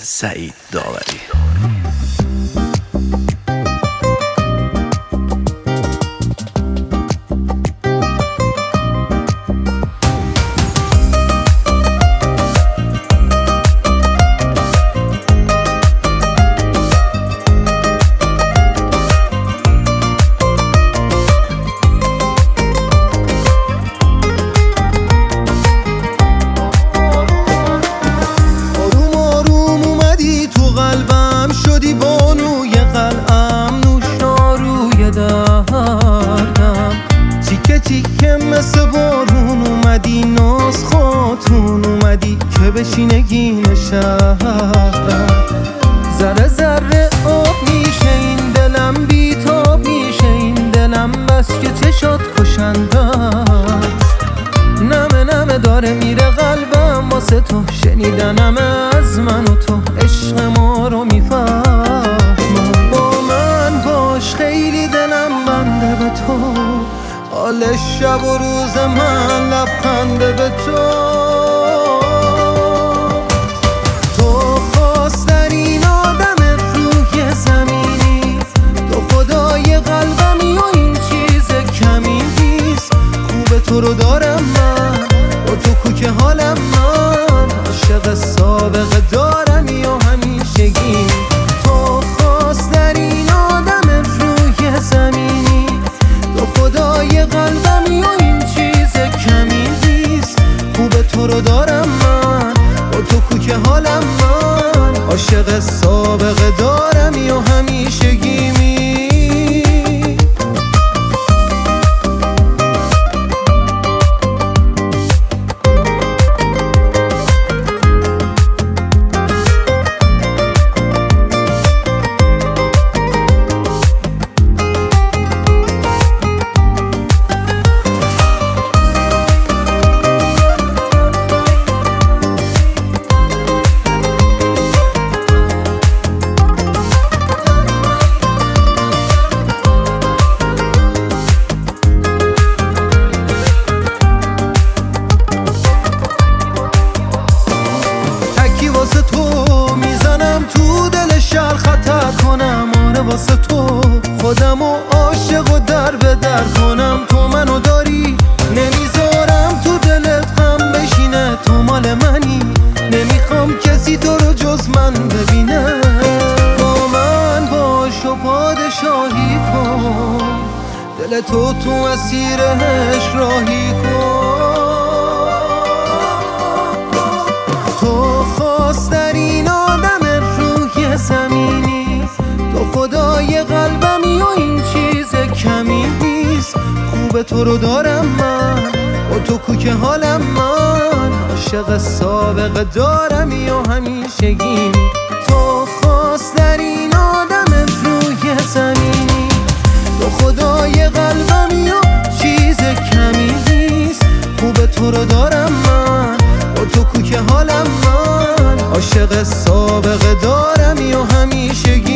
سعید داوری. شدی بانوی قلعم، نوشاروی دردم، تیکه تیکه مثل بارون اومدی، ناز خاتون اومدی که بشینگین شهرم. ذره ذره آب میشه این دلم، بیتاب میشه این دلم، بس که چشات کشندم. نمه نمه داره میره قلبم واسه تو، شنیدنم از من و تو عشق ما رو میفهمم. با من باش خیلی دلم بنده به تو، حال شب و روز من لبخنده به تو. تو خواسترین آدم روی زمینی، تو خدای قلبمی و این چیز کمی نیست. خوب تو رو دارم من، با تو کوک حالم من، عاشق سابقه دارم یا همیشگی. تو خواسترین آدم روی زمینی، تو خدای قلبمی و این چیز کمی نیست. خوب تو رو دارم من، با تو کوک حالم من، عاشق سابقه دارم یا همیشگی می. واسه تو میزنم تو دل شهر خطر کنم، آره واسه تو خودمو عاشق و در به در کنم. تو منو داری نمیذارم تو دلت غم بشینه، تو مال منی نمیخوام کسی تو رو جز من ببینه. با من باش و پادشاهی کن، دل تو اسیرش راهی کن. تو خواسترین آدم روی زمینی، تو خدای قلبمی و این چیز کمی نیست. خوب تو رو دارم من، با تو کوک حالم من، عاشق سابقه دارم یا همیشگی. تو خواسترین آدم روی زمینی، تو خدای قلبمی و چیز کمی نیست. خوب تو رو دارم من، با تو کوک حالم من، عاشق سابقه دارم یا همیشگی.